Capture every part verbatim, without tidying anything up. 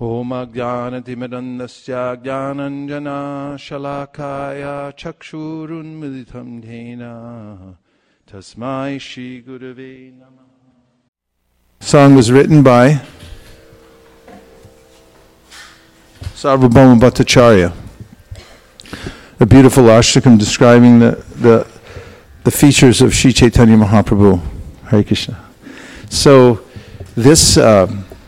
Om Ajnanatimidandasya Jnananjana Shalakaya Chakshurun Militam Dhena Tasmai Shri Gurave Namah. Song was written by Sarvabhauma Bhattacharya. A beautiful ashtakam describing the, the the features of Sri Chaitanya Mahaprabhu. Hare Krishna. So this uh,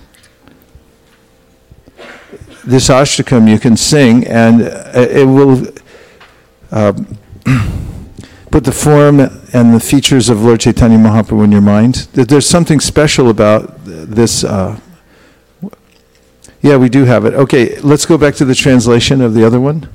this ashtakam you can sing, and it will uh, put the form and the features of Lord Chaitanya Mahaprabhu in your mind. There's something special about this. Uh, yeah, we do have it. Okay, let's go back to the translation of the other one.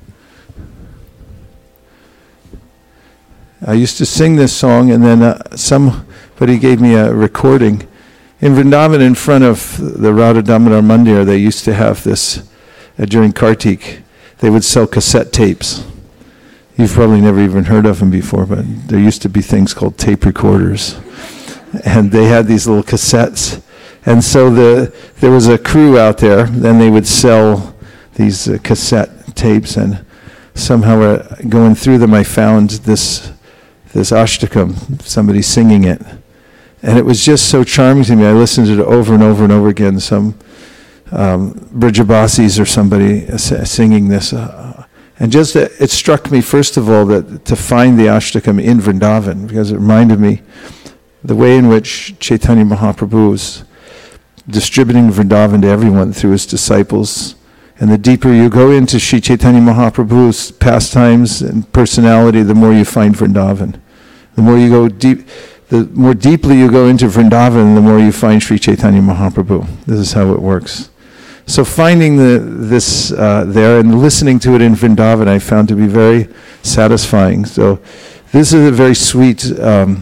I used to sing this song, and then uh, somebody gave me a recording. In Vrindavan, in front of the Radha Damodar Mandir, they used to have this, uh, during Kartik, they would sell cassette tapes. You've probably never even heard of them before, but there used to be things called tape recorders. And they had these little cassettes. And so the there was a crew out there, then they would sell these uh, cassette tapes, and somehow uh, going through them I found this this ashtakam, somebody singing it. And it was just so charming to me. I listened to it over and over and over again, some um, Brajabasis or somebody uh, singing this. Uh, and just uh, it struck me, first of all, that to find the ashtakam in Vrindavan, because it reminded me the way in which Chaitanya Mahaprabhu was distributing Vrindavan to everyone through his disciples. And the deeper you go into Sri Chaitanya Mahaprabhu's pastimes and personality, the more you find Vrindavan. The more you go deep, the more deeply you go into Vrindavan, the more you find Sri Chaitanya Mahaprabhu. This is how it works. So finding the, this uh, there and listening to it in Vrindavan, I found to be very satisfying. So this is a very sweet um,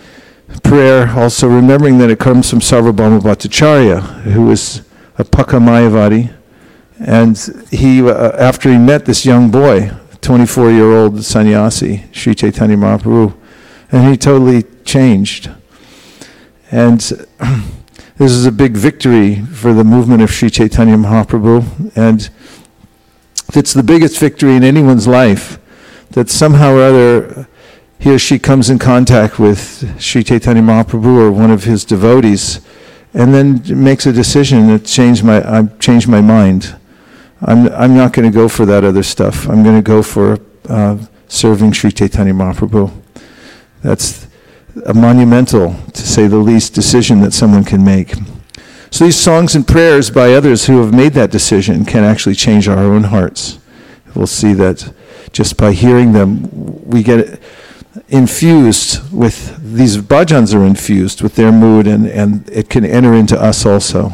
prayer. Also remembering that it comes from Sarvabhauma Bhattacharya, who was a Pakka Mayavadi. And he, uh, after he met this young boy, twenty-four-year-old sannyasi, Sri Chaitanya Mahaprabhu, and he totally changed. And this is a big victory for the movement of Sri Chaitanya Mahaprabhu, and it's the biggest victory in anyone's life, that somehow or other he or she comes in contact with Sri Chaitanya Mahaprabhu or one of his devotees, and then makes a decision to change my, I've changed my mind. I'm I'm not going to go for that other stuff. I'm going to go for uh, serving Sri Chaitanya Mahaprabhu. That's a monumental, to say the least, decision that someone can make. So these songs and prayers by others who have made that decision can actually change our own hearts. We'll see that just by hearing them, we get infused with, these bhajans are infused with their mood, and, and it can enter into us also.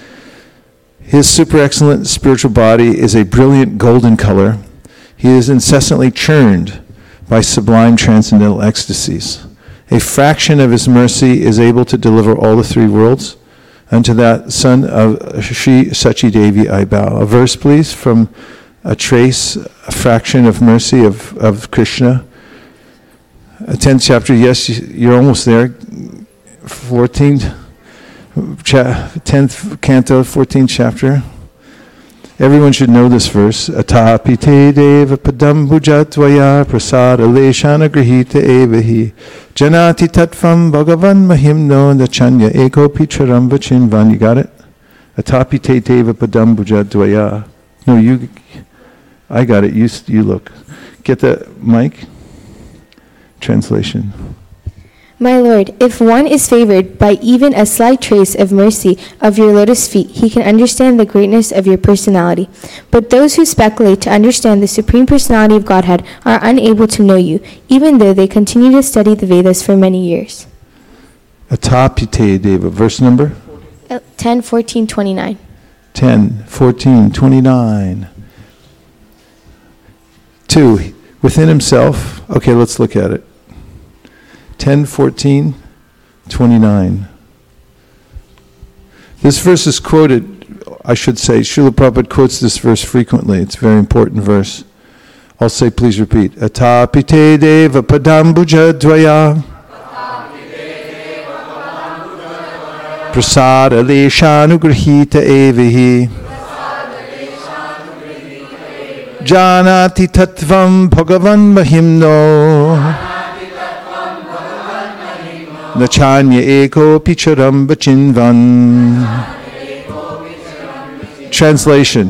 His super excellent spiritual body is a brilliant golden color. He is incessantly churned by sublime transcendental ecstasies. A fraction of his mercy is able to deliver all the three worlds. Unto that son of Shri Sachi Devi I bow. A verse, please, from a trace, a fraction of mercy of, of Krishna. A tenth chapter, yes, you're almost there. fourteenth. tenth canto, fourteenth chapter. Everyone should know this verse. Atapite deva padambhujatvaya prasada leshana grihita evahi janati tatvam bhagavan mahimno nachanya eko picharam vachinvan. You got it? Atapite deva padambhujatvaya. No, you, I got it. You, you look. Get the mic? Translation. My Lord, if one is favored by even a slight trace of mercy of your lotus feet, he can understand the greatness of your personality. But those who speculate to understand the Supreme Personality of Godhead are unable to know you, even though they continue to study the Vedas for many years. Atapite Deva, verse number? ten, fourteen, twenty-nine. ten, fourteen, twenty-nine. Two, within himself. Okay, let's look at it. ten, fourteen, twenty-nine. This verse is quoted, I should say, Srila Prabhupada quotes this verse frequently. It's a very important verse. I'll say, please repeat. Atapite deva padambuja dvaya prasada leshanugrahita evahi Janati tattvam bhagavan mahimno. Nachanya eko picharam bachinvan. Translation.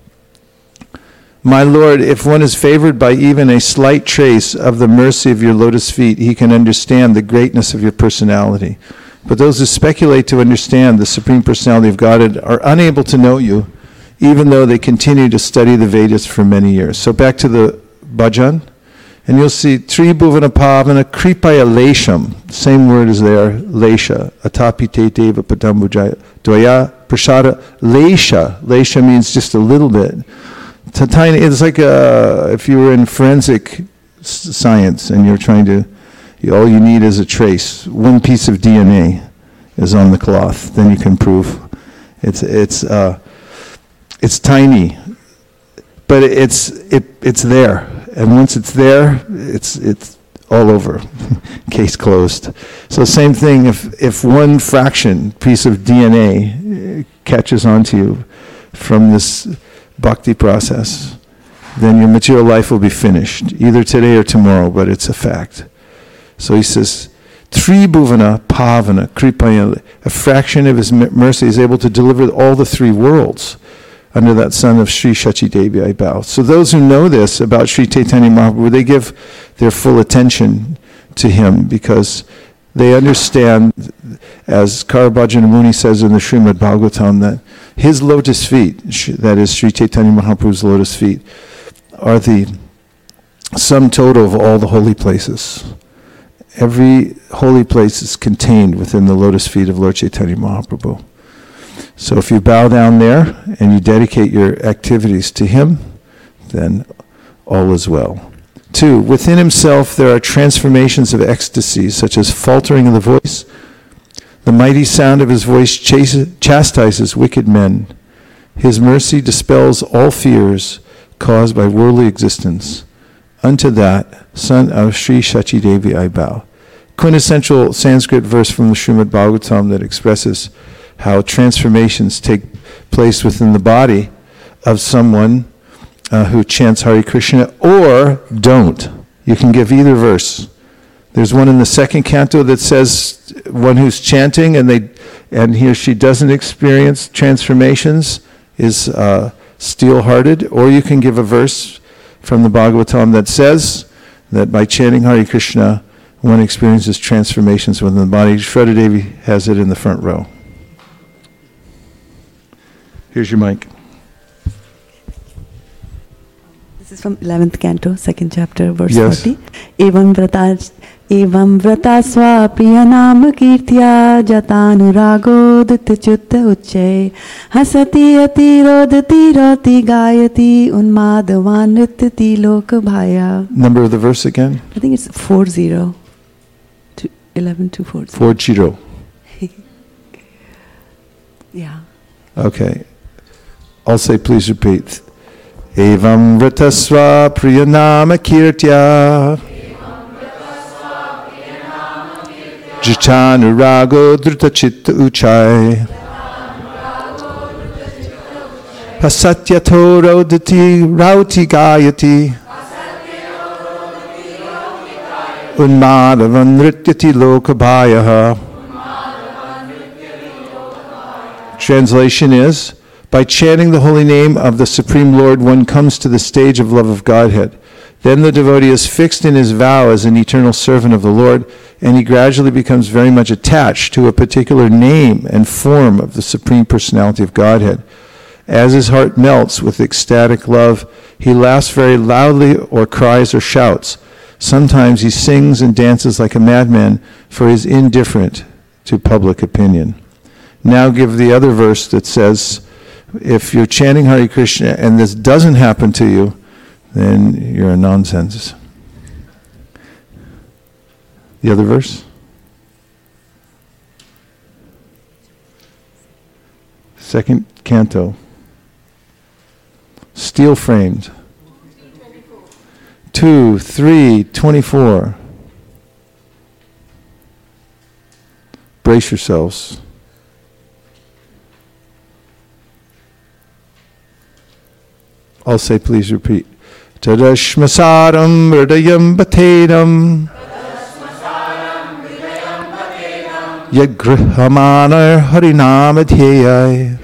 My Lord, if one is favored by even a slight trace of the mercy of your lotus feet, he can understand the greatness of your personality. But those who speculate to understand the Supreme Personality of Godhead are unable to know you, even though they continue to study the Vedas for many years. So back to the bhajan, and you'll see Tribhuvana Pavana Kripaya Lesham, same word is there, Lesha, Atapite Deva Padambujaya, Dvaya Prasada Lesha. Lesha means just a little bit. Tiny, it's like uh, if you were in forensic s- science and you're trying to, you, all you need is a trace. One piece of D N A is on the cloth, then you can prove. It's it's uh, it's tiny, but it's it it's there, and once it's there, it's it's all over. Case closed. So same thing. If if one fraction piece of D N A catches onto you from this bhakti process, then your material life will be finished, either today or tomorrow, but it's a fact. So he says, Tribhuvana Pavana Kripaya, a fraction of his mercy is able to deliver all the three worlds under that sun of Sri Shachi Devi, I bow. So those who know this about Sri Chaitanya Mahaprabhu, they give their full attention to him because they understand, as Karabhajana Muni says in the Srimad Bhagavatam, that his lotus feet, that is Sri Chaitanya Mahaprabhu's lotus feet, are the sum total of all the holy places. Every holy place is contained within the lotus feet of Lord Chaitanya Mahaprabhu. So if you bow down there and you dedicate your activities to him, then all is well. Two, within himself there are transformations of ecstasy, such as faltering of the voice. The mighty sound of his voice chases, chastises wicked men. His mercy dispels all fears caused by worldly existence. Unto that, son of Sri Shachi Devi, I bow. Quintessential Sanskrit verse from the Srimad Bhagavatam that expresses how transformations take place within the body of someone uh, who chants Hare Krishna or don't. You can give either verse. There's one in the second canto that says one who's chanting and they and he or she doesn't experience transformations is uh, steel-hearted, or you can give a verse from the Bhagavatam that says that by chanting Hare Krishna, one experiences transformations within the body. Shraddha Devi has it in the front row. Here's your mic. This is from eleventh canto, second chapter, verse yes. forty. Evam vrata evam vrata swa priyanam kirtya jatanurago ditchutta ucche hasati atirodati rati gayati unmadavan nrityati lokabhaya. Number of the verse again? I think it's four zero. To eleven to four zero. Four zero. Yeah. Okay. I'll say, please repeat. Evam vratasva priyanama kirtya Jachanurago drutachitta uchai Pasatyato rodati rauti gayati Unmadavan nrityati lokabhayaha. Translation is, by chanting the holy name of the Supreme Lord, one comes to the stage of love of Godhead. Then the devotee is fixed in his vow as an eternal servant of the Lord, and he gradually becomes very much attached to a particular name and form of the Supreme Personality of Godhead. As his heart melts with ecstatic love, he laughs very loudly or cries or shouts. Sometimes he sings and dances like a madman, for he is indifferent to public opinion. Now give the other verse that says, if you're chanting Hare Krishna and this doesn't happen to you, then you're a nonsense. The other verse? Second canto. Steel framed. Two, three, twenty-four. Brace yourselves. I'll say, please repeat. Tadashmasaram hridayam batedam Yagrihamana harinamadhyayai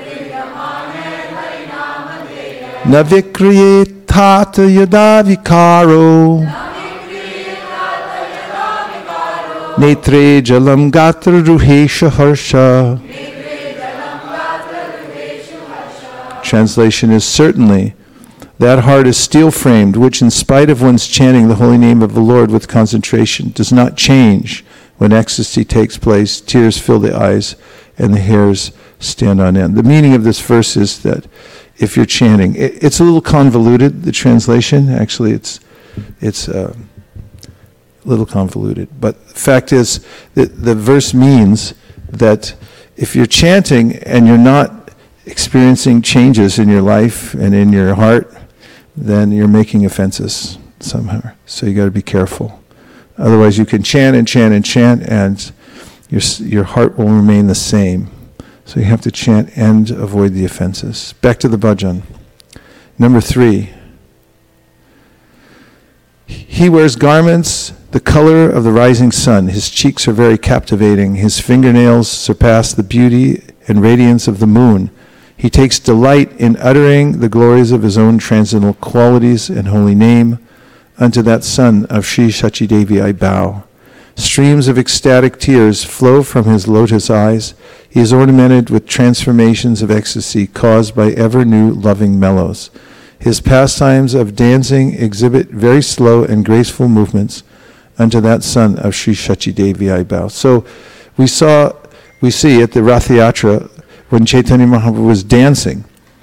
Navikriye tata yada vikaro Netre jalam gatra ruhesha harsha. Translation is certainly that heart is steel-framed, which in spite of one's chanting the holy name of the Lord with concentration, does not change when ecstasy takes place, tears fill the eyes, and the hairs stand on end. The meaning of this verse is that if you're chanting, it, it's a little convoluted, the translation. Actually, it's it's uh, a little convoluted. But the fact is that the verse means that if you're chanting and you're not experiencing changes in your life and in your heart, then you're making offenses somehow. So you got to be careful. Otherwise, you can chant and chant and chant, and your your heart will remain the same. So you have to chant and avoid the offenses. Back to the bhajan. Number three. He wears garments the color of the rising sun. His cheeks are very captivating. His fingernails surpass the beauty and radiance of the moon. He takes delight in uttering the glories of his own transcendental qualities and holy name. Unto that son of Sri Shachi Devi I bow. Streams of ecstatic tears flow from his lotus eyes. He is ornamented with transformations of ecstasy caused by ever new loving mellows. His pastimes of dancing exhibit very slow and graceful movements. Unto that son of Sri Shachi Devi I bow. So we saw, we see at the Rath Yatra when Chaitanya Mahaprabhu was dancing,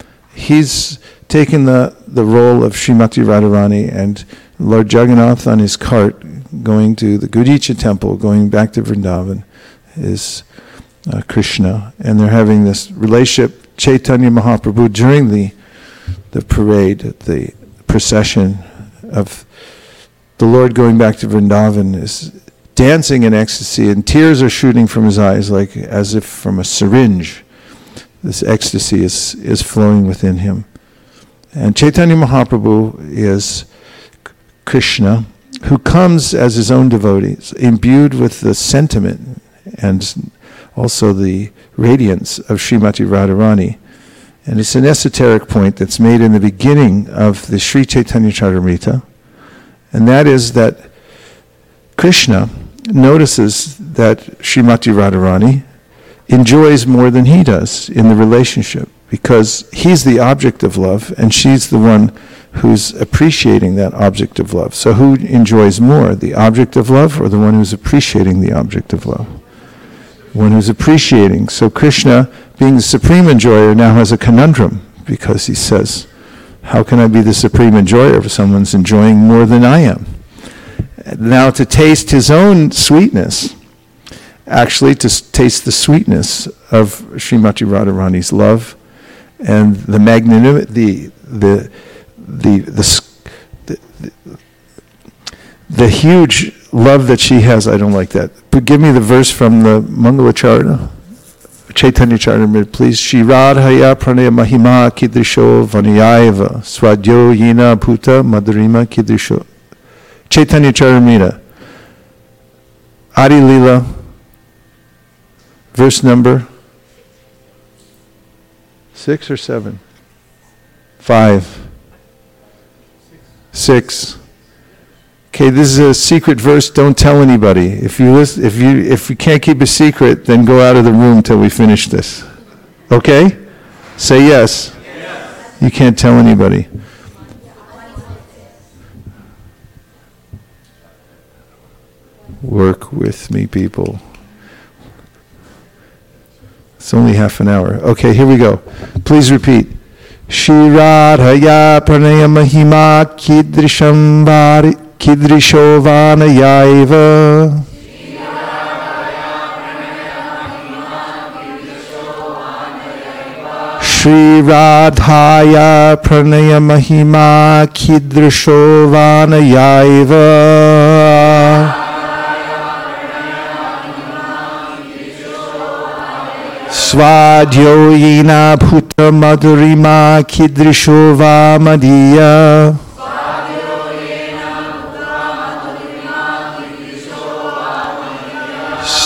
he's taken the, the role of Srimati Radharani and Lord Jagannath on his cart going to the Gudicha temple, going back to Vrindavan, is uh, Krishna. And they're having this relationship. Chaitanya Mahaprabhu, during the, the parade, the procession of the Lord going back to Vrindavan, is dancing in ecstasy, and tears are shooting from his eyes like as if from a syringe. This ecstasy is, is flowing within him. And Chaitanya Mahaprabhu is Krishna, who comes as his own devotee, imbued with the sentiment and also the radiance of Srimati Radharani. And it's an esoteric point that's made in the beginning of the Sri Chaitanya Charitamrita, and that is that Krishna notices that Srimati Radharani enjoys more than he does in the relationship, because he's the object of love and she's the one who's appreciating that object of love. So who enjoys more, the object of love or the one who's appreciating the object of love? One who's appreciating. So Krishna, being the supreme enjoyer, now has a conundrum, because he says, how can I be the supreme enjoyer if someone's enjoying more than I am? Now to taste his own sweetness, actually to s- taste the sweetness of Srimati Radharani's love and the magnanimity, the the the, the the the huge love that she has. I don't like that. But give me the verse from the Mangalacharana, Chaitanya Charitamrita, please. Shri Radhaya pranaya mahima kidrisho vaniyaiva swadyo yina bhuta madhurima kidrisho. Chaitanya Charitamrita, Adi Lila, verse number six or seven? Five. Six. Okay, this is a secret verse. Don't tell anybody. If you listen, if you if you can't keep a secret, then go out of the room till we finish this. Okay? Say yes. Yes. You can't tell anybody. Work with me, people. It's only half an hour. Okay, here we go. Please repeat. Shri Radhaya pranaya mahima kidrisham vari kidrisho vanayaiva. Shri Radhaya pranaya mahima kidrisho vanayaiva. Svadyoyina bhuta madhurima kidrisho va madhya.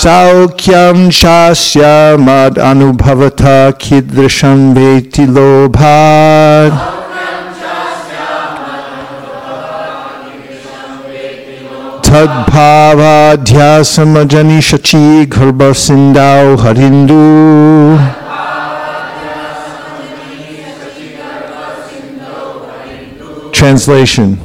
Saukyam chasya mad anubhavata kidrisham veti lobhat. Tadbhava dhyasamajani shachi gharba sindau harindu. Translation.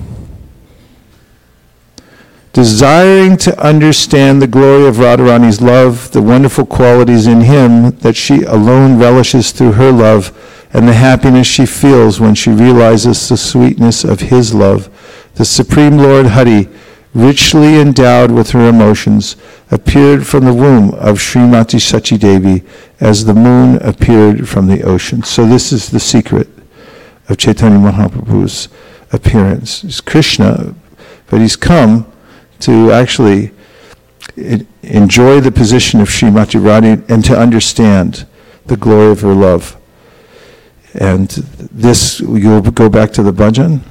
Desiring to understand the glory of Radharani's love, the wonderful qualities in him that she alone relishes through her love, and the happiness she feels when she realizes the sweetness of his love, the Supreme Lord Hari, richly endowed with her emotions, appeared from the womb of Srimati Sachi Devi as the moon appeared from the ocean. So this is the secret of Chaitanya Mahaprabhu's appearance. He's Krishna, but he's come to actually enjoy the position of Srimati Radha and to understand the glory of her love. And this, you'll go back to the bhajan,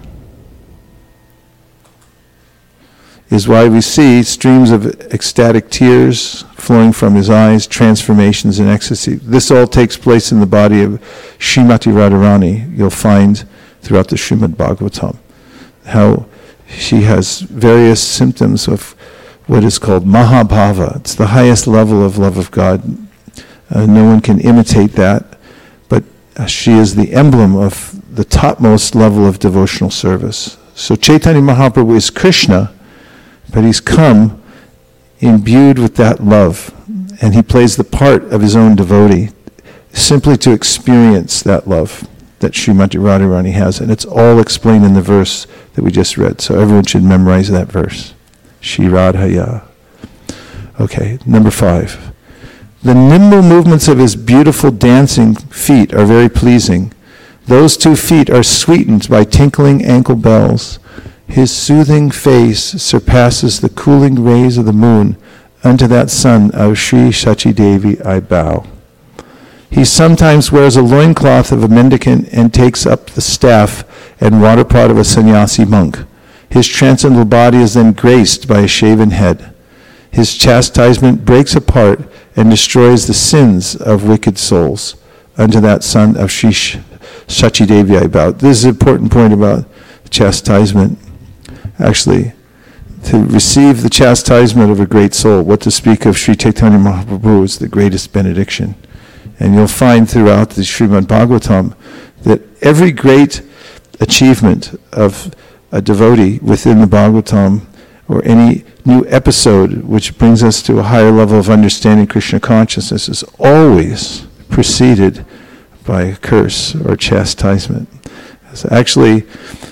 is why we see streams of ecstatic tears flowing from his eyes, transformations in ecstasy. This all takes place in the body of Srimati Radharani. You'll find throughout the Srimad Bhagavatam how she has various symptoms of what is called Mahabhava. It's the highest level of love of God. Uh, no one can imitate that, but uh, she is the emblem of the topmost level of devotional service. So Chaitanya Mahaprabhu is Krishna, but he's come imbued with that love, and he plays the part of his own devotee, simply to experience that love that Srimati Radharani has. And it's all explained in the verse that we just read. So everyone should memorize that verse. Shri Radhaya. Okay, number five. The nimble movements of his beautiful dancing feet are very pleasing. Those two feet are sweetened by tinkling ankle bells. His soothing face surpasses the cooling rays of the moon. Unto that son of Sri Sachi Devi I bow. He sometimes wears a loincloth of a mendicant and takes up the staff and water pot of a sannyasi monk. His transcendental body is then graced by a shaven head. His chastisement breaks apart and destroys the sins of wicked souls. Unto that son of Sri Sachi Devi I bow. This is an important point about chastisement. Actually, to receive the chastisement of a great soul, what to speak of Sri Chaitanya Mahaprabhu, is the greatest benediction. And you'll find throughout the Srimad Bhagavatam that every great achievement of a devotee within the Bhagavatam, or any new episode which brings us to a higher level of understanding Krishna consciousness, is always preceded by a curse or chastisement. So actually,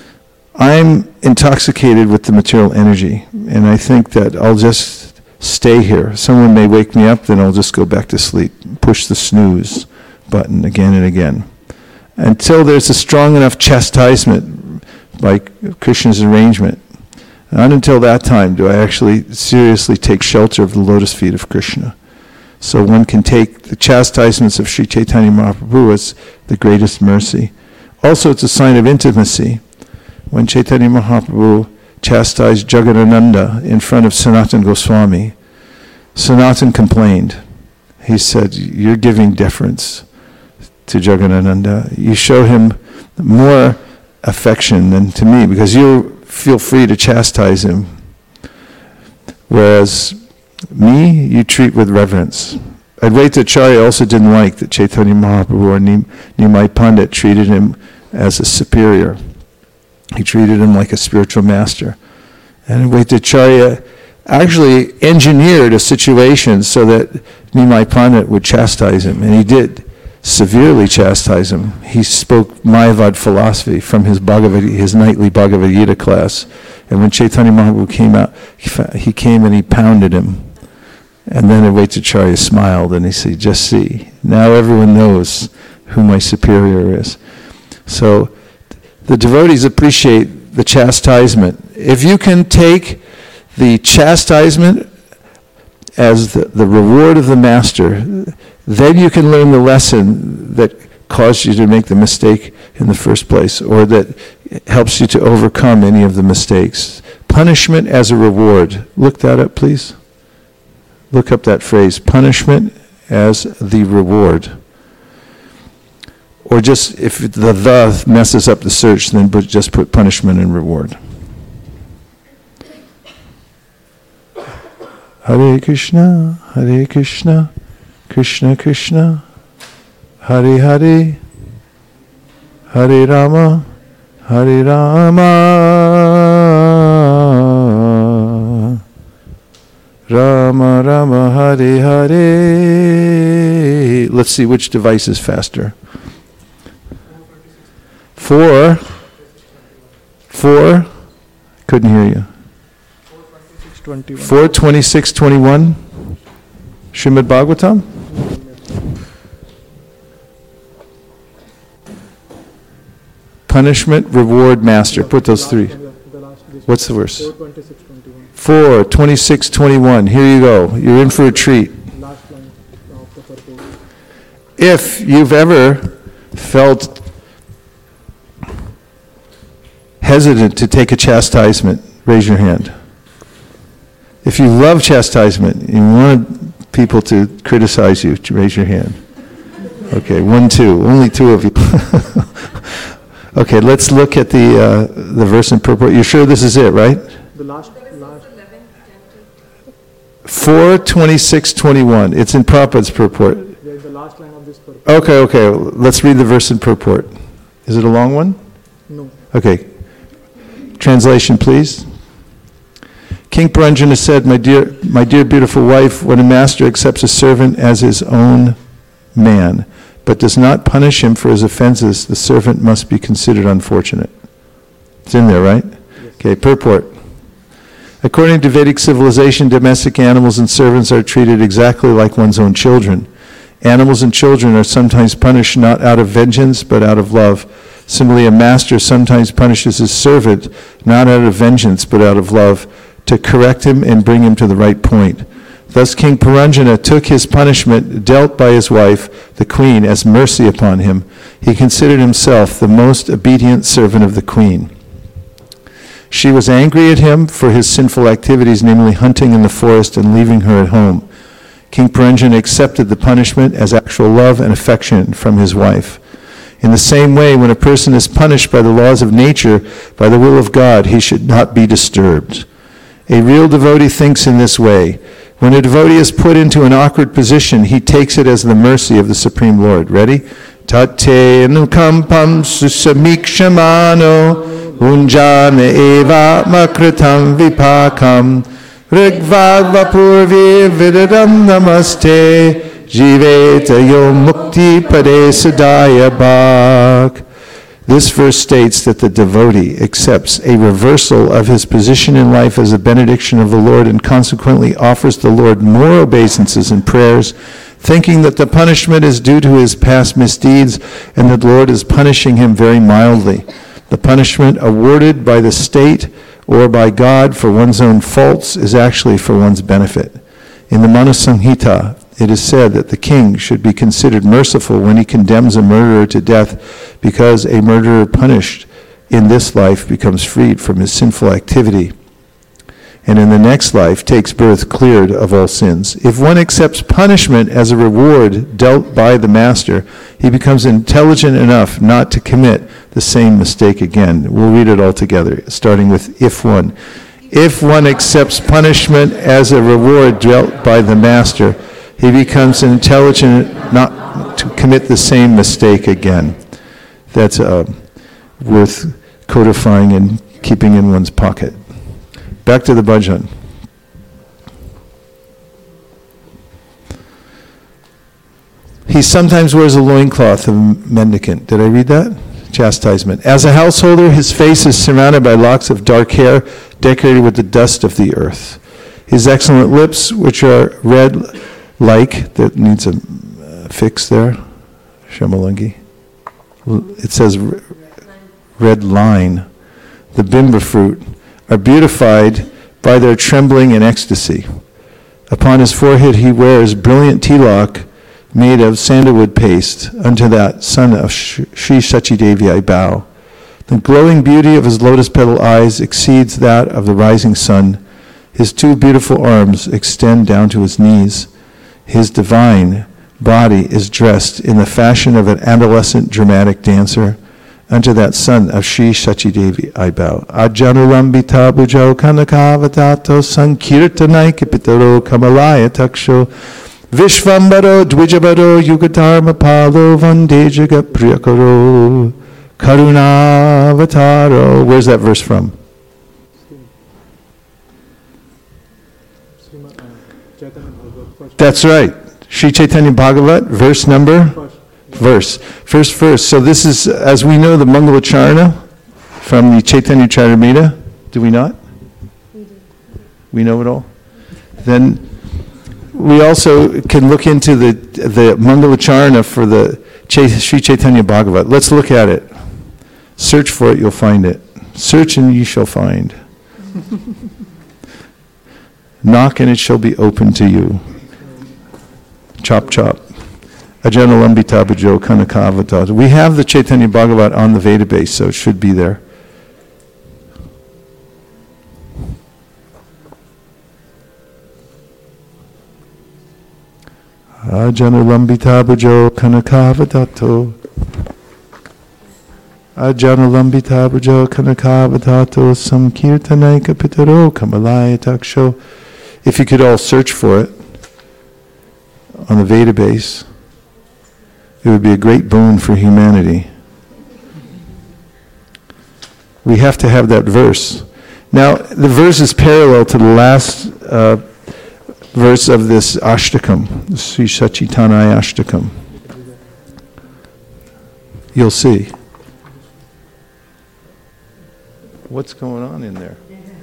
I'm intoxicated with the material energy, and I think that I'll just stay here. Someone may wake me up, then I'll just go back to sleep, push the snooze button again and again, until there's a strong enough chastisement by Krishna's arrangement. Not until that time do I actually seriously take shelter of the lotus feet of Krishna. So one can take the chastisements of Sri Chaitanya Mahaprabhu as the greatest mercy. Also, it's a sign of intimacy. When Chaitanya Mahaprabhu chastised Jagadananda in front of Sanatana Goswami, Sanatana complained. He said, "You're giving deference to Jagadananda. You show him more affection than to me, because you feel free to chastise him. Whereas me, you treat with reverence." Advaita Acharya also didn't like that Chaitanya Mahaprabhu or Nimai Pandit treated him as a superior. He treated him like a spiritual master. And Advaita Acharya actually engineered a situation so that Nimai Pandit would chastise him, and he did severely chastise him. He spoke Mayavad philosophy from his Bhagavad, his nightly Bhagavad Gita class. And when Chaitanya Mahaprabhu came out, he came and he pounded him. And then Advaita Acharya smiled and he said, "Just see, now everyone knows who my superior is." So the devotees appreciate the chastisement. If you can take the chastisement as the, the reward of the master, then you can learn the lesson that caused you to make the mistake in the first place, or that helps you to overcome any of the mistakes. Punishment as a reward. Look that up, please. Look up that phrase, punishment as the reward. Or just, if the the messes up the search, then put, just put punishment and reward. Hare Krishna, Hare Krishna, Krishna Krishna, Hare Hare, Hare Rama, Hare Rama, Rama Rama, Hare Hare. Let's see which device is faster. Four. Four. Couldn't hear you. four twenty-six twenty-one. Srimad Bhagavatam. Punishment, reward, master. Put those three. What's the verse? four twenty-six twenty-one. Here you go. You're in for a treat. If you've ever felt hesitant to take a chastisement, raise your hand. If you love chastisement, you want people to criticize you, raise your hand. Okay, one, two. Only two of you. Okay, let's look at the uh, the verse in purport. You're sure this is it, right? The last, last. four twenty-six twenty-one. It's in Prabhupada's purport. Yeah, the last line of this purport. Okay, okay. Let's read the verse in purport. Is it a long one? No. Okay. Translation, please. King Puranjana said, my dear, my dear beautiful wife, when a master accepts a servant as his own man, but does not punish him for his offenses, the servant must be considered unfortunate. It's in there, right? Yes. Okay, purport. According to Vedic civilization, domestic animals and servants are treated exactly like one's own children. Animals and children are sometimes punished not out of vengeance, but out of love. Similarly, a master sometimes punishes his servant not out of vengeance, but out of love, to correct him and bring him to the right point. Thus King Puranjana took his punishment dealt by his wife, the queen, as mercy upon him. He considered himself the most obedient servant of the queen. She was angry at him for his sinful activities, namely hunting in the forest and leaving her at home. King Puranjana accepted the punishment as actual love and affection from his wife. In the same way, when a person is punished by the laws of nature, by the will of God, he should not be disturbed. A real devotee thinks in this way. When a devotee is put into an awkward position, he takes it as the mercy of the Supreme Lord. Ready? Tate nukampam susamikshamano unjana eva makritam vipakam rigvadvapurvi vidadam namaste jiveta yom mukti pade sadaya bhak. This verse states that the devotee accepts a reversal of his position in life as a benediction of the Lord and consequently offers the Lord more obeisances and prayers, thinking that the punishment is due to his past misdeeds and that the Lord is punishing him very mildly. The punishment awarded by the state or by God for one's own faults is actually for one's benefit. In the Manu Samhita, it is said that the king should be considered merciful when he condemns a murderer to death, because a murderer punished in this life becomes freed from his sinful activity, and in the next life takes birth cleared of all sins. If one accepts punishment as a reward dealt by the master, he becomes intelligent enough not to commit the same mistake again. We'll read it all together, starting with if one. If one accepts punishment as a reward dealt by the master, he becomes intelligent not to commit the same mistake again. That's uh, worth codifying and keeping in one's pocket. Back to the bhajan. He sometimes wears a loincloth of a mendicant. Did I read that? Chastisement. As a householder, his face is surrounded by locks of dark hair, decorated with the dust of the earth. His excellent lips, which are red like, that needs a uh, fix there, Shamalangi. It says red line. The bimba fruit are beautified by their trembling and ecstasy. Upon his forehead he wears brilliant tilak made of sandalwood paste. Unto that son of Sri Sachidevi I bow. The glowing beauty of his lotus petal eyes exceeds that of the rising sun. His two beautiful arms extend down to his knees. His divine body is dressed in the fashion of an adolescent dramatic dancer. Unto that son of Sri Sachidevi I bow. Ajanulambita bhujau kanakavatato sankirtanai kipitaro kamalaya taksho Vishvambaro dvijabaro yugatarma palo vande jagat priyakaro karunavataro. Where's that verse from? That's right. Sri Chaitanya Bhagavat, verse number? Verse. First verse. So this is, as we know, the Mangalacharana from the Chaitanya Charitamrita. Do we not? We do. We know it all? Then we also can look into the the Mangalacharana for the Sri Chaitanya Bhagavat. Let's look at it. Search for it, you'll find it. Search and you shall find. Knock and it shall be open to you. Chop chop. Ajanulambita bhujau kanakavata. We have the Chaitanya Bhagavat on the Veda base, so it should be there. Ajanulambita bhujau kanakavatato. Ajanulambita bhujau kanakavatato samkirtanai kapitaro kamalaya taksho. If you could all search for it on the Veda base, it would be a great boon for humanity. We have to have that verse. Now, the verse is parallel to the last uh, verse of this Ashtakam, the Sri Sachitanaya Ashtakam. You'll see. What's going on in there?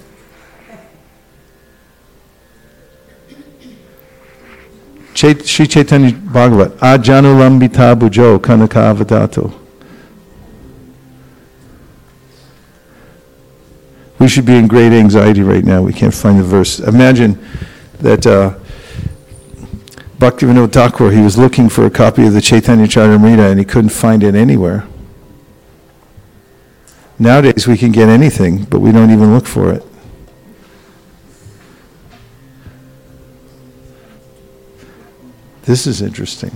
Chait- Sri Chaitanya Bhagavat, Ajanulambita bhujau kanakavatato. We should be in great anxiety right now. We can't find the verse. Imagine that uh, Bhaktivinoda Thakur, he was looking for a copy of the Chaitanya Charitamrita and he couldn't find it anywhere. Nowadays we can get anything, but we don't even look for it. This is interesting.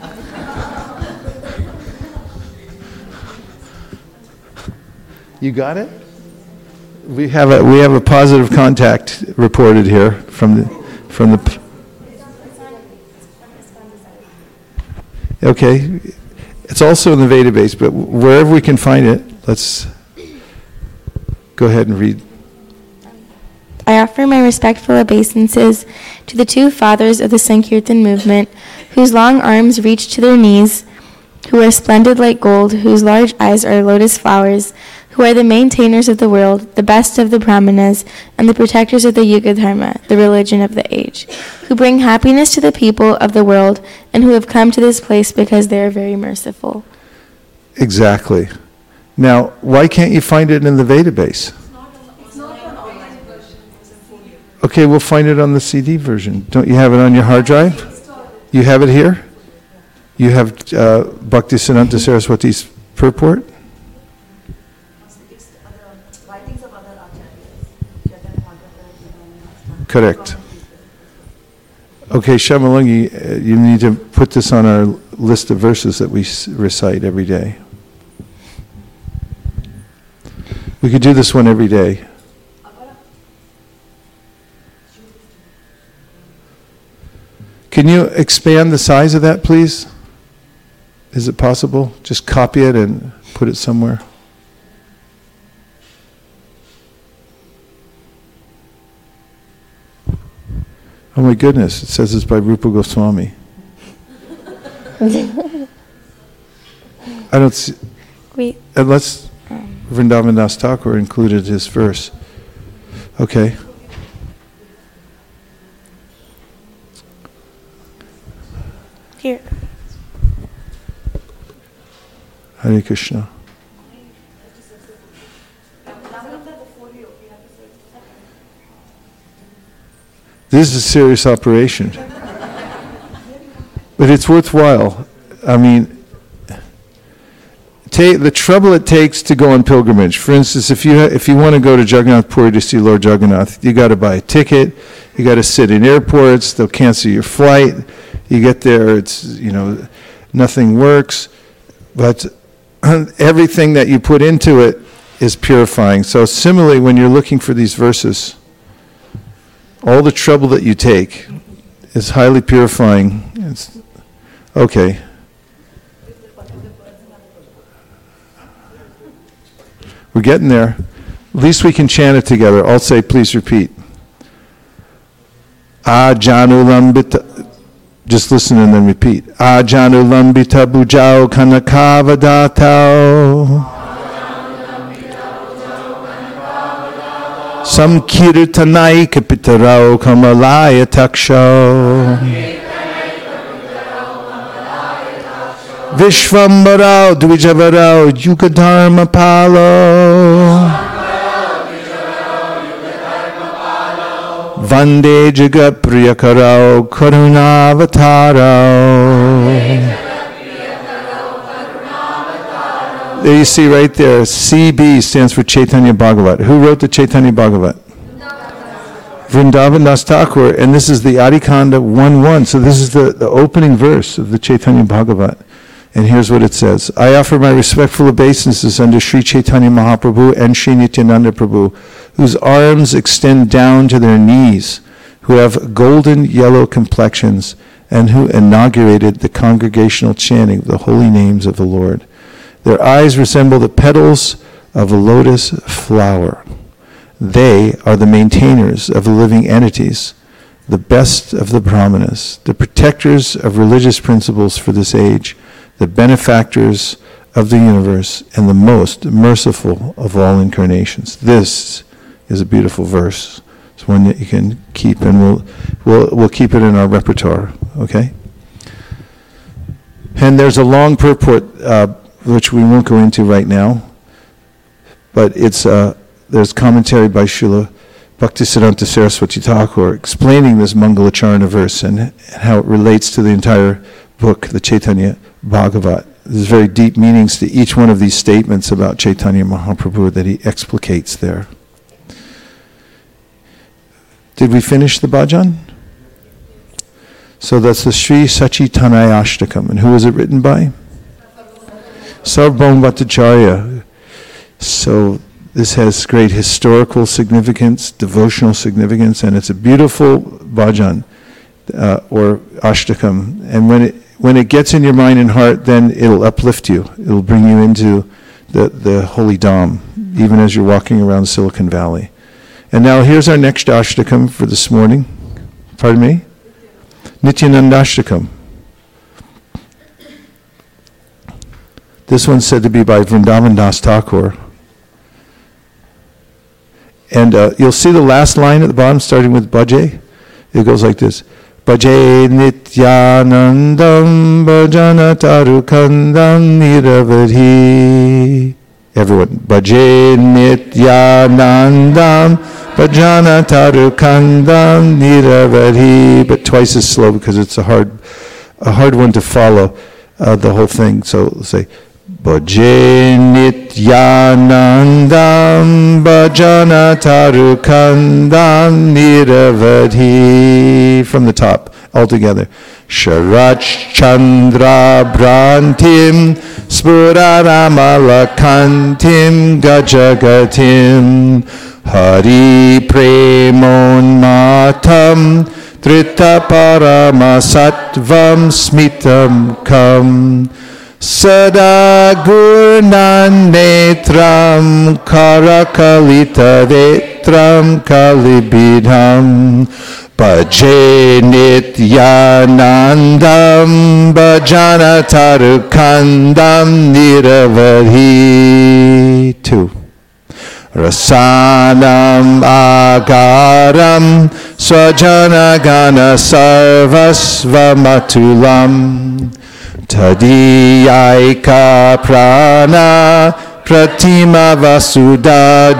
You got it? We have a we have a positive contact reported here from the from the. Okay, it's also in the Veda base, but wherever we can find it, let's go ahead and read. I offer my respectful obeisances to the two fathers of the Sankirtan movement, whose long arms reach to their knees, who are splendid like gold, whose large eyes are lotus flowers, who are the maintainers of the world, the best of the brahmanas, and the protectors of the Yuga Dharma, the religion of the age, who bring happiness to the people of the world, and who have come to this place because they are very merciful. Exactly. Now, why can't you find it in the Veda base? Okay, we'll find it on the C D version. Don't you have it on your hard drive? You have it here? You have uh, Bhaktisiddhanta Saraswati's purport? Correct. Okay, Shamalangi, uh, you need to put this on our list of verses that we s- recite every day. We could do this one every day. Can you expand the size of that, please? Is it possible? Just copy it and put it somewhere. Oh my goodness, it says it's by Rupa Goswami. I don't see, Wait. unless Vrindavan Das Thakur included his verse. Okay. Here. Hare Krishna. This is a serious operation. But it's worthwhile. I mean, ta- the trouble it takes to go on pilgrimage. For instance, if you ha- if you want to go to Jagannath Puri to see Lord Jagannath, you got to buy a ticket. You got to sit in airports. They'll cancel your flight. You get there, it's, you know, nothing works. But everything that you put into it is purifying. So similarly, when you're looking for these verses, all the trouble that you take is highly purifying. It's, okay. We're getting there. At least we can chant it together. I'll say, please repeat. Ajanulambita. Just listen and then repeat. Ajanulambita bujao kanakavadatao. Samkirtanai kapitarao kamalaya taksho. Vishvambarao Dvijavarao Yugadharma Palo Vande Jagat Priyakarao Karunavataro. There you see right there, C B stands for Chaitanya Bhagavat. Who wrote the Chaitanya Bhagavat? Vrindavan Das Thakur, and this is the Adikanda one one. So this is the, the opening verse of the Chaitanya Bhagavat. And here's what it says. I offer my respectful obeisances unto Sri Chaitanya Mahaprabhu and Sri Nityananda Prabhu, whose arms extend down to their knees, who have golden yellow complexions, and who inaugurated the congregational chanting of the holy names of the Lord. Their eyes resemble the petals of a lotus flower. They are the maintainers of the living entities, the best of the brahmanas, the protectors of religious principles for this age, the benefactors of the universe, and the most merciful of all incarnations. This is a beautiful verse. It's one that you can keep, and we'll we'll we'll keep it in our repertoire. Okay. And there's a long purport uh, which we won't go into right now, but it's uh, there's commentary by Srila Bhaktisiddhanta Saraswati Thakur explaining this Mangalacharana verse and, and how it relates to the entire book, the Chaitanya Bhagavat. There's very deep meanings to each one of these statements about Chaitanya Mahaprabhu that he explicates there. Did we finish the bhajan? So that's the Sri Sachitanaya Ashtakam. And who was it written by? Sarvabhauma Bhattacharya. So this has great historical significance, devotional significance, and it's a beautiful bhajan uh, or ashtakam. And when it when it gets in your mind and heart, then it'll uplift you. It'll bring you into the, the holy Dham, even as you're walking around Silicon Valley. And now here's our next ashtakam for this morning. Pardon me? Nityananda Ashtakam. This one's said to be by Vrindavan Das Thakur. And uh, you'll see the last line at the bottom, starting with Bhaje. It goes like this. Bhaje Nityanandam Bhajana Tarukandam Niravadhi. Everyone. Bhaje Nityanandam Bhajana Tarukandam Niravadhi. But twice as slow because it's a hard, a hard one to follow uh, the whole thing. So let's say, Bhaje Nityanandam Bhajana Tarukandam Niravadhi. From the top, all together. Sharach Chandra Bhrantim Spuraramalakhantim Gajagatim Hari Premon Matam Trita Paramasattvam Smitam Kam Sada Gurnan Netram Karakalita Detram Kalibidham Bhaje Nityanandam Bhajana Tarukandam Niravadhi. Two. Rasanam Agaram Swajana Gana Sarvasva Matulam Tadiyaika Prana Pratima Vasuda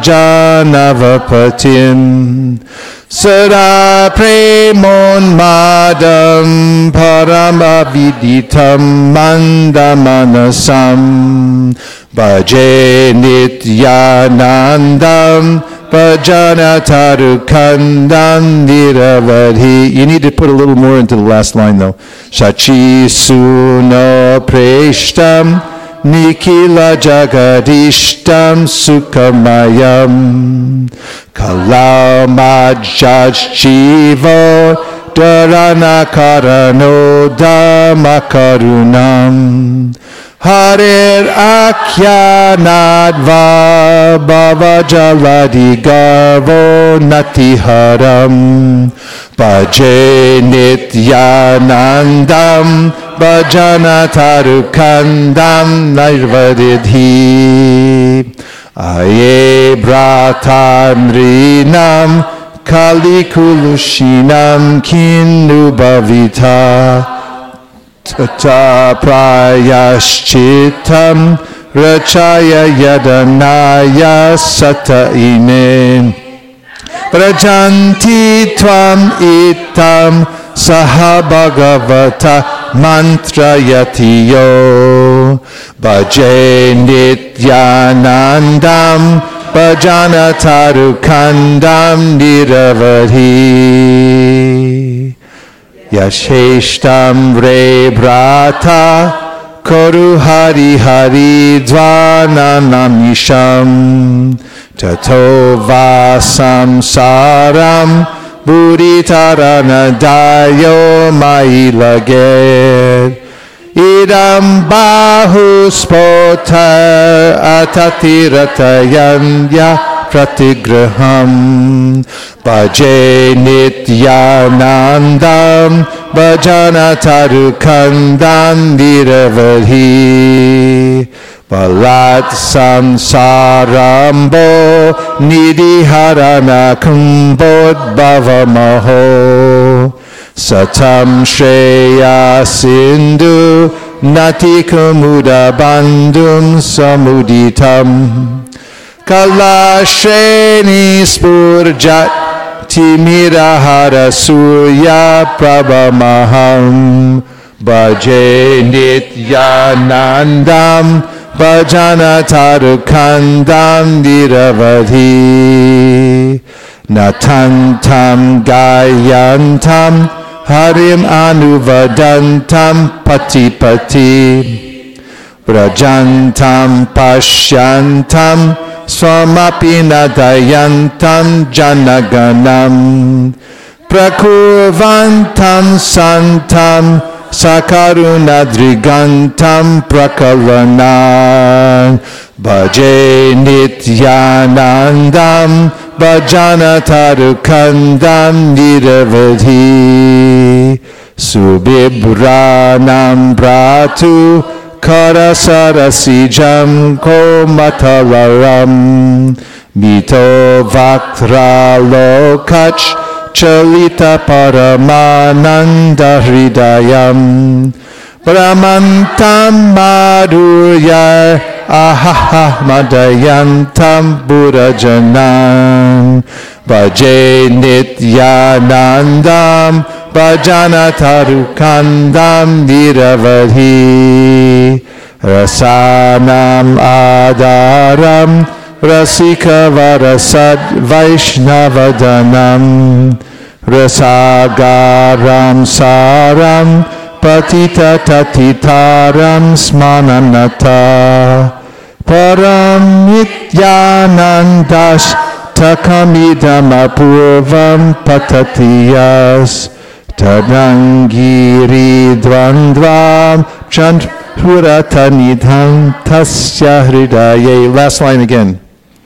Janavapatim Sada Premon Madam Paramaviditam Mandamanasam Bhaje Nityanandam Bhajana Tarukandam Niravadhi. You need to put a little more into the last line though. Shachi Suno Preshtam Nikila Jagadishtam Sukhamayam Kalau Majaj Jivo Dharana Karano Dhammakarunam Harir Akyanadva Bhavajaladi Garvo Natiharam Bhaje Nityanandam Bhajana Tarukandam Nirvadidhi Aye Bratamrinam Kalikulushinam Kinubhavita Tata Prayashchitam Rachaya Yadanaya Sataine Prajanti Tvam Itam Saha Bhagavata Mantrayatiyo Bhaje Nityanandam Bhajana Tarukandam Niravadhi Yasheshtam Re Brata Koru Hari Hari Dvananamisham Tato Vasam Saram Buddhitaranadayo Mailaget Idam Bahuspotar Atatiratayanya Pratigraham Bhaje Nityanandam Bhajana Tarukandam Niravadhi Balat Samsarambo Nidhiharana Kumbod Bhavamaho Satam Shreya Sindhu Natikumuda Bandhum Samuditam Kalashreni Spurjat Timirahara Surya Prabhamaham Bhaje Nityanandam Bhajana Tarukandam Niravadhi Natantam Gayantam Harim Anuvadantam Patipati Brajantam Pashyantam Swamapi Nadayantam Janaganam Prakurvantam Santam Sakarunadrigantam Prakalanam Bhaje Nityanandam Bhajana Tarukandam Niravadhi Subibranam Bratu Karasarasijam Komatalaram Mito Vaktra Lokach Chalita Paramananda Hridayam Brahmantam Madhurya Ahaha Madayantam Burajanam Bhaje Nityanandam Bhajana Tarukandam Niravadhi Rasanam Adaram Rasika Varasad Vaishnavadanam Rasagaram Saram Patita Tatitaram Smananata Param Nityanandash Takamidam Apurvam Patatiyas Tadangiri Dvandvam Chandratanidham Tasya Hridaye. Last line again.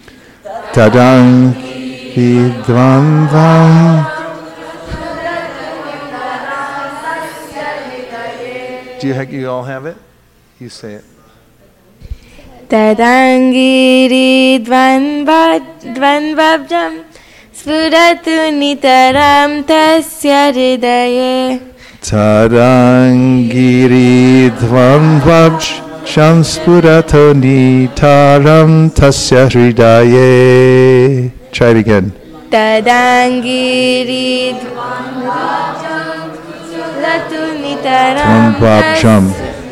Tadangiri Dvandvam. Do you, you all have it? You say it. Tadangiri dvanvabjam Spuratu nitaram tasya hridaye. Tadangiri dvanvabj Sham spurato nitaram tasya hridaye. Try it again. Tadangiri Latunitaram Vabjam.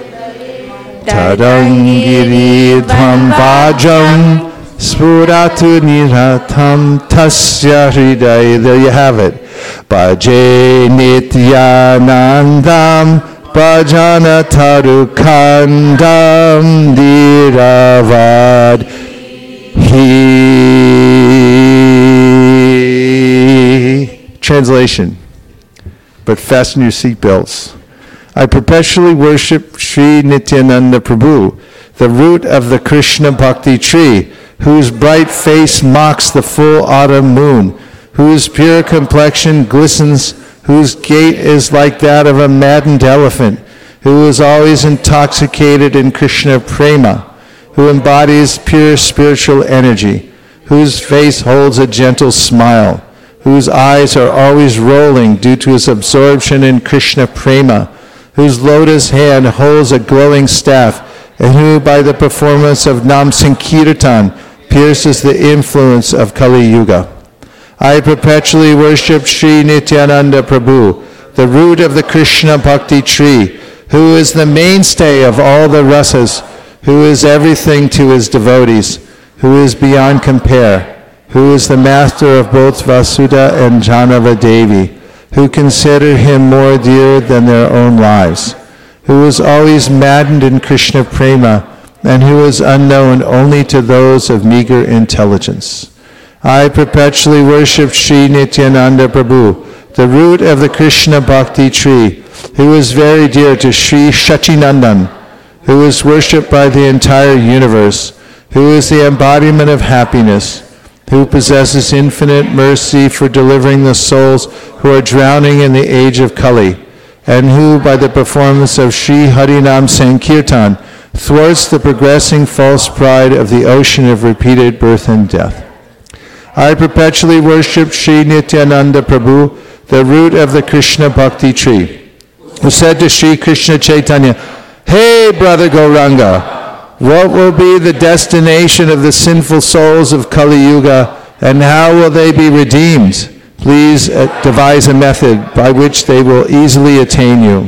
Tadangiri Vabjam. Spuratu niratam tasya hridaye. There you have it. Bhaje nityanandam bhajana tarukandam diravad he. Translation. But fasten your seatbelts. I perpetually worship Sri Nityananda Prabhu, the root of the Krishna Bhakti tree, whose bright face mocks the full autumn moon, whose pure complexion glistens, whose gait is like that of a maddened elephant, who is always intoxicated in Krishna prema, who embodies pure spiritual energy, whose face holds a gentle smile, whose eyes are always rolling due to his absorption in Krishna prema, whose lotus hand holds a glowing staff, and who by the performance of Nam Sankirtan pierces the influence of Kali Yuga. I perpetually worship Sri Nityananda Prabhu, the root of the Krishna Bhakti tree, who is the mainstay of all the rasas, who is everything to his devotees, who is beyond compare, who is the master of both Vasudha and Janava Devi, who consider him more dear than their own lives, who is always maddened in Krishna prema, and who is unknown only to those of meager intelligence. I perpetually worship Sri Nityananda Prabhu, the root of the Krishna Bhakti tree, who is very dear to Sri Shachinandan, who is worshipped by the entire universe, who is the embodiment of happiness, who possesses infinite mercy for delivering the souls who are drowning in the age of Kali, and who, by the performance of Sri Harinam Sankirtan, thwarts the progressing false pride of the ocean of repeated birth and death. I perpetually worship Sri Nityananda Prabhu, the root of the Krishna Bhakti tree, who said to Sri Krishna Chaitanya, "Hey, brother Gauranga, what will be the destination of the sinful souls of Kali Yuga, and how will they be redeemed? Please uh, devise a method by which they will easily attain you."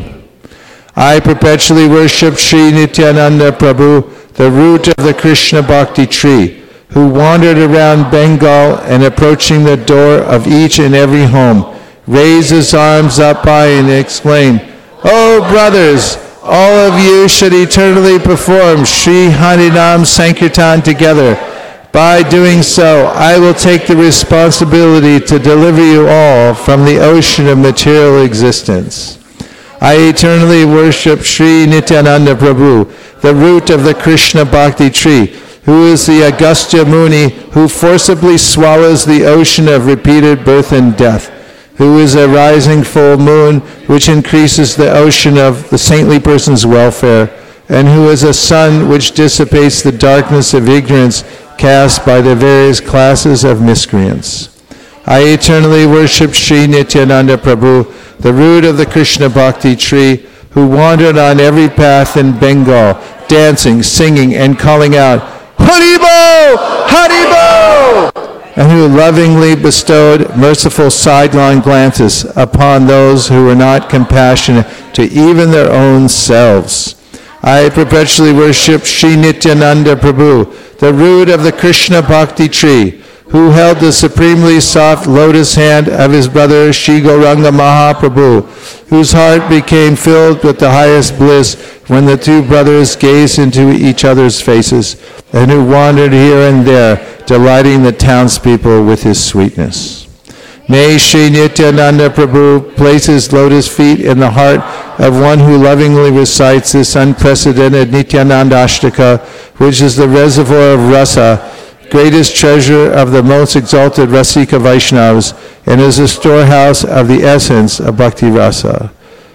I perpetually worship Sri Nityananda Prabhu, the root of the Krishna Bhakti tree, who wandered around Bengal and approaching the door of each and every home, raised his arms up high and exclaimed, "Oh brothers, all of you should eternally perform Sri Harinam Sankirtan together. By doing so, I will take the responsibility to deliver you all from the ocean of material existence." I eternally worship Sri Nityananda Prabhu, the root of the Krishna Bhakti tree, who is the Agastya Muni who forcibly swallows the ocean of repeated birth and death, who is a rising full moon which increases the ocean of the saintly person's welfare, and who is a sun which dissipates the darkness of ignorance cast by the various classes of miscreants. I eternally worship Sri Nityananda Prabhu, the root of the Krishna Bhakti tree, who wandered on every path in Bengal, dancing, singing, and calling out, "Haribo! Haribo!" and who lovingly bestowed merciful sidelong glances upon those who were not compassionate to even their own selves. I perpetually worship Sri Nityananda Prabhu, the root of the Krishna Bhakti tree, who held the supremely soft lotus hand of his brother Sri Gauranga Mahaprabhu, whose heart became filled with the highest bliss when the two brothers gazed into each other's faces, and who wandered here and there, delighting the townspeople with his sweetness. May Sri Nityananda Prabhu place his lotus feet in the heart of one who lovingly recites this unprecedented Nityananda Ashtaka, which is the reservoir of rasa, greatest treasure of the most exalted Rasika Vaishnavas, and is a storehouse of the essence of Bhakti Rasa.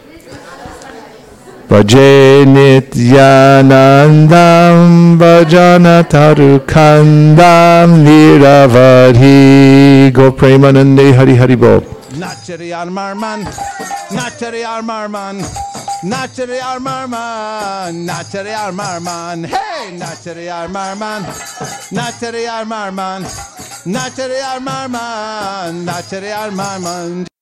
Bhaje Nityanandam Bhajana Tarukandam Niravadhi Go Premanande Hari Hari Bol. Nachari Armarman, Nachari Armarman. Naçeri armarman, naçeri armarman, hey, naçeri armarman, naçeri armarman, naçeri armarman, naçeri armarman.